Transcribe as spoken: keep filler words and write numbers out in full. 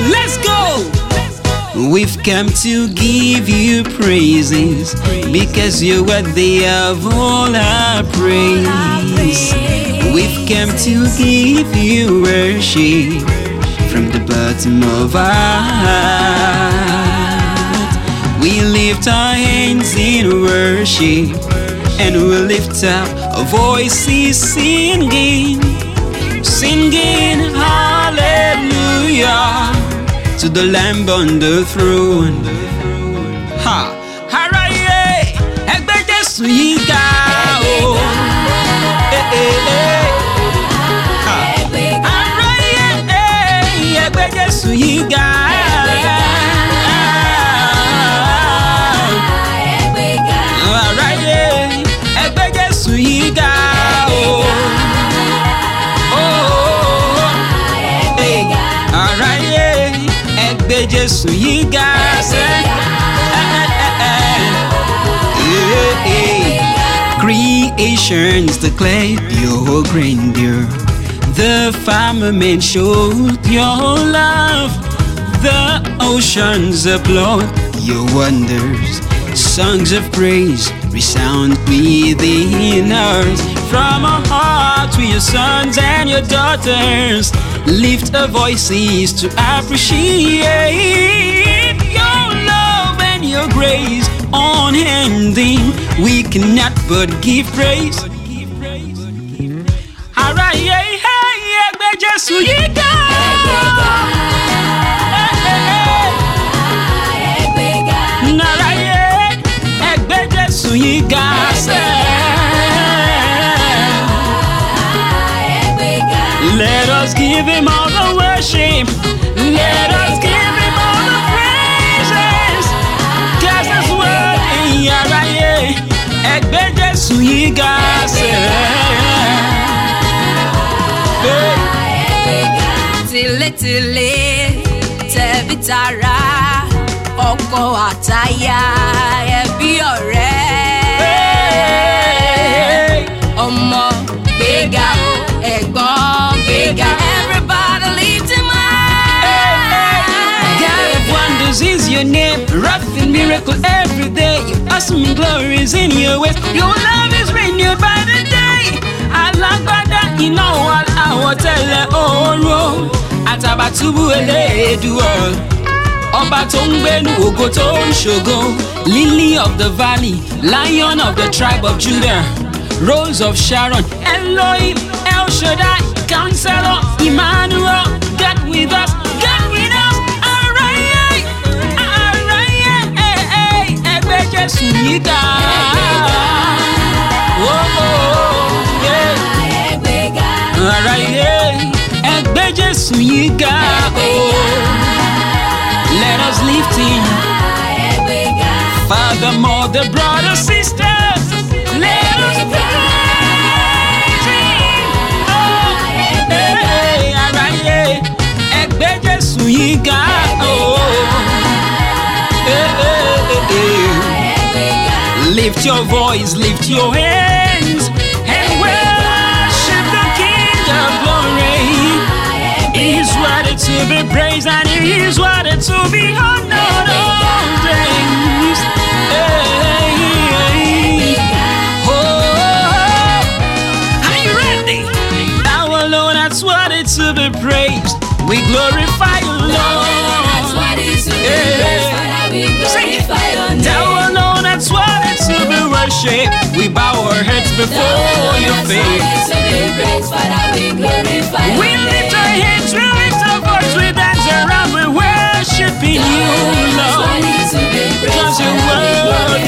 Let's go. We've come to give you praises because you're worthy of all our praise. We've come to give you worship from the bottom of our heart. We lift our hands in worship and we lift up our voices singing, singing hallelujah to the Lamb on the throne. Ha! Haraye! Egbe Jesu yi ga o. Eh eh eh. Ha! Haraye! Egbe Jesu yi ga. Haraye! Egbe Jesu yi ga o. Egbe Jesu yi ga se. Creations declare your grandeur. The firmament showed your love. The oceans applaud your wonders. Songs of praise resound within us. From our heart to your sons and your daughters, lift our voices to appreciate your love and your grace unending. We cannot but give praise. Haraye, Egbe Jesu yi ga. Naraye, Egbe Jesu yi ga. Let us give him all the worship. Let us give him all the praises. Cause that's worthy. Araye, Egbe Jesu yi ga se. Tile tile, tebi tara, ọkọ àtaya, ẹbí ọ̀rẹ́. Ọmọ gbéga o, ẹ̀gbọ́n gbéga. Everybody lift him high. God of wonders is your name. Wrathing miracle every day. Your awesome glory is in your ways. Your love is renewed by the day. Alágbádá iná wà láwọ̀ tẹ́lẹ̀ oorun. Àtàbàtúbú Elédùà. Ọba tó ń gbénu ògo tó ń ṣògo. Lily of the valley, Lion of the tribe of Judah. Rose of Sharon, Elohim, El Shaddai, Counselor, Emmanuel, God with us, God with us. Araye, araye, eh eh, Egbe Jesu yi ga. Oh oh, yeah. Araye, Egbe Jesu yi ga. Oh, let us lift him. Father, mother, brother, sisters, let us praise him. Oh, hey, araye, Egbe Jesu yi ga. Oh, hey, hey, hey. Lift your voice, lift your hands, and worship the King of glory. He is worthy to be praised, and he is worthy to be honored all days. Hey, hey, oh, are you ready? Thou alone that's worthy to be praised. We glorify you, Lord. That's what is to be praised, Father, we glorify your name. Thou alone that's worthy to be worshipped. We bow our heads before your face. We lift our hands, we lift our voice, we dance around, we worshiping you, Lord. Cause you're worthy.